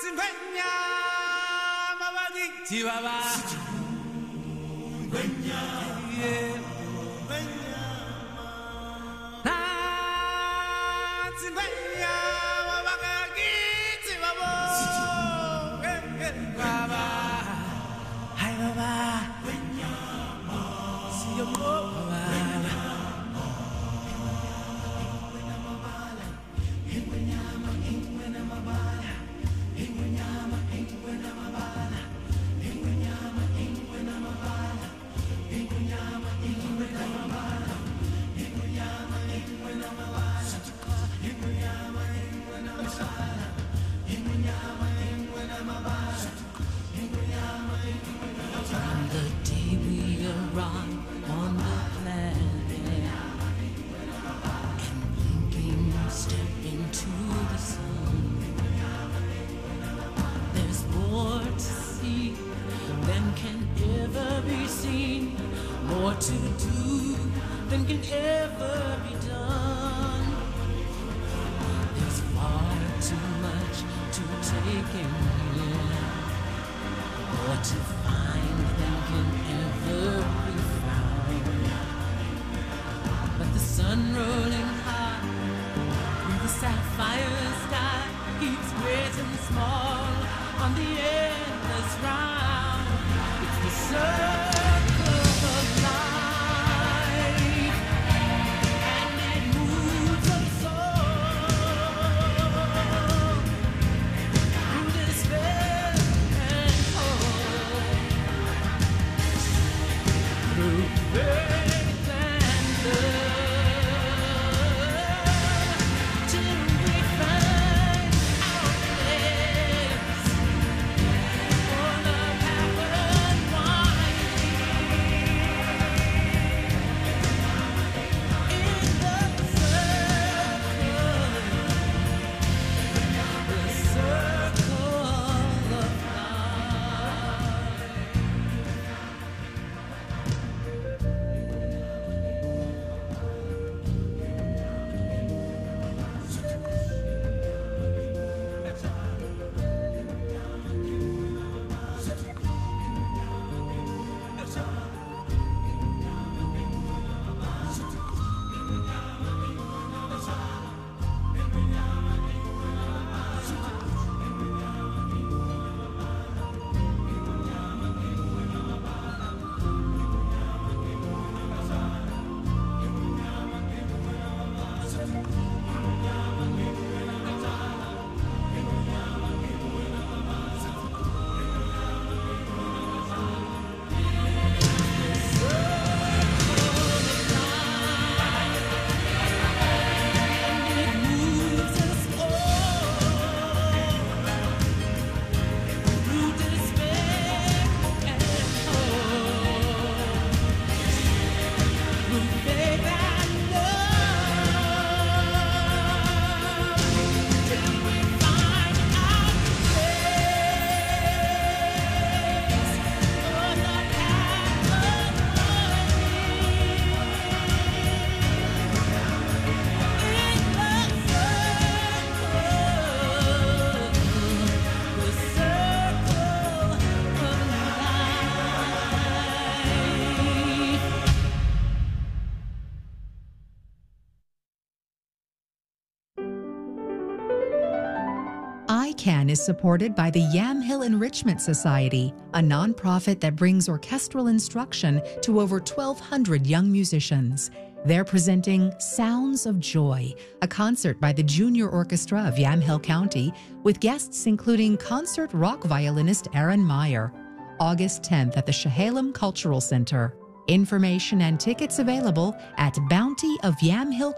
ICANN is supported by the Yamhill Enrichment Society, a nonprofit that brings orchestral instruction to over 1,200 young musicians. They're presenting Sounds of Joy, a concert by the Junior Orchestra of Yamhill County, with guests including concert rock violinist Aaron Meyer, August 10th at the Chehalem Cultural Center. Information and tickets available at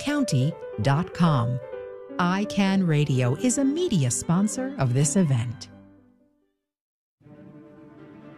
bountyofyamhillcounty.com. ICANN Radio is a media sponsor of this event.